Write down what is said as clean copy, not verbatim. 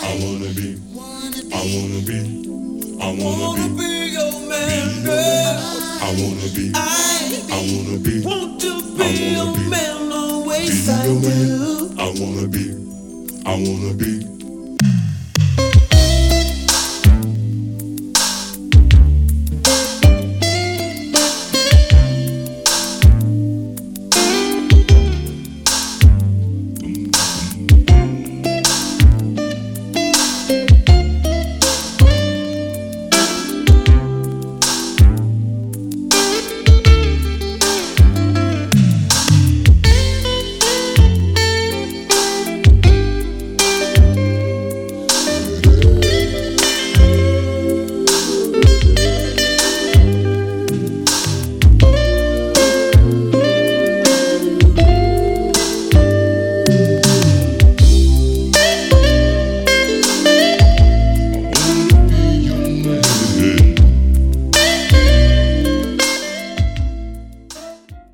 wanna be, I wanna be, I wanna be your man, girl. I wanna be, I wanna be, Want to I be your wanna be, man, always be I your man. do. I wanna be, I wanna be.